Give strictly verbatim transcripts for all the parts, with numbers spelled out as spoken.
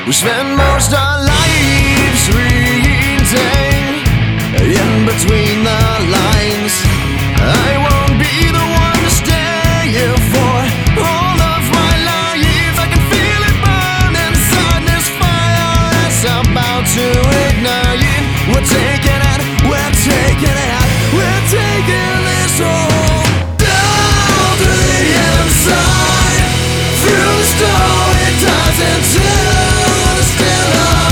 We spend most our lives reading in between the lines. I won't be the one to stay here for all of my life. I can feel it burn inside this fire that's about to ignite. We're taking it, we're taking it out, we're taking this all down to the inside, through the storm it dies into the still of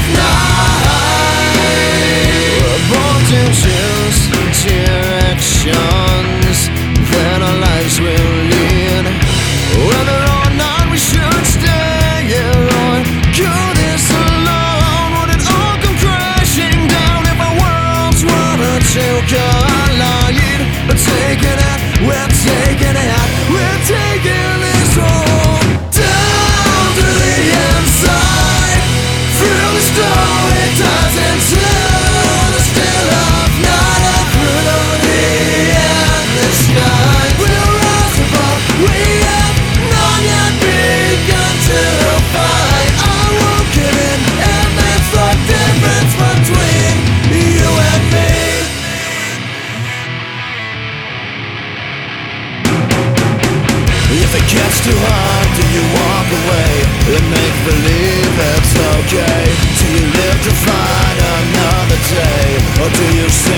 night. We're born to choose directions that our lives will lead. Whether or not we should stay here or go this alone, would it all come crashing down if our worlds were to collide? We're taking it, we're taking it out, we're taking this all down to the inside, through the storm it dies into the still of night, and through the endless sky we'll rise above. We have not yet begun to fight. I won't give in, and that's the difference between you and me. If it gets too hard, do you walk away and make believe it's okay? Do you live to fight another day, or do you